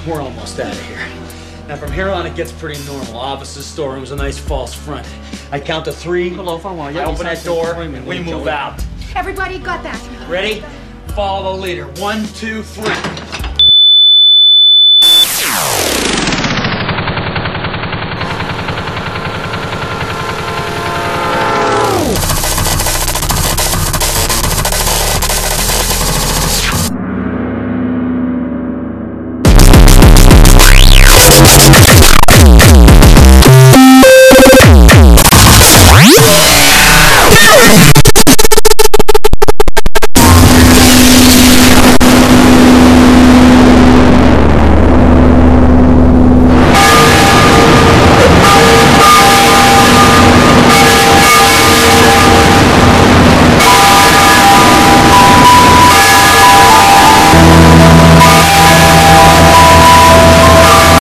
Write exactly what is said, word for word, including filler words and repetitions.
we're almost out of here. Now, from here on, it gets pretty normal. Offices, storerooms, a nice false front. I count to three. Hello, I open that door, and we move out. Everybody got that? Ready? Follow the leader. One, two, three.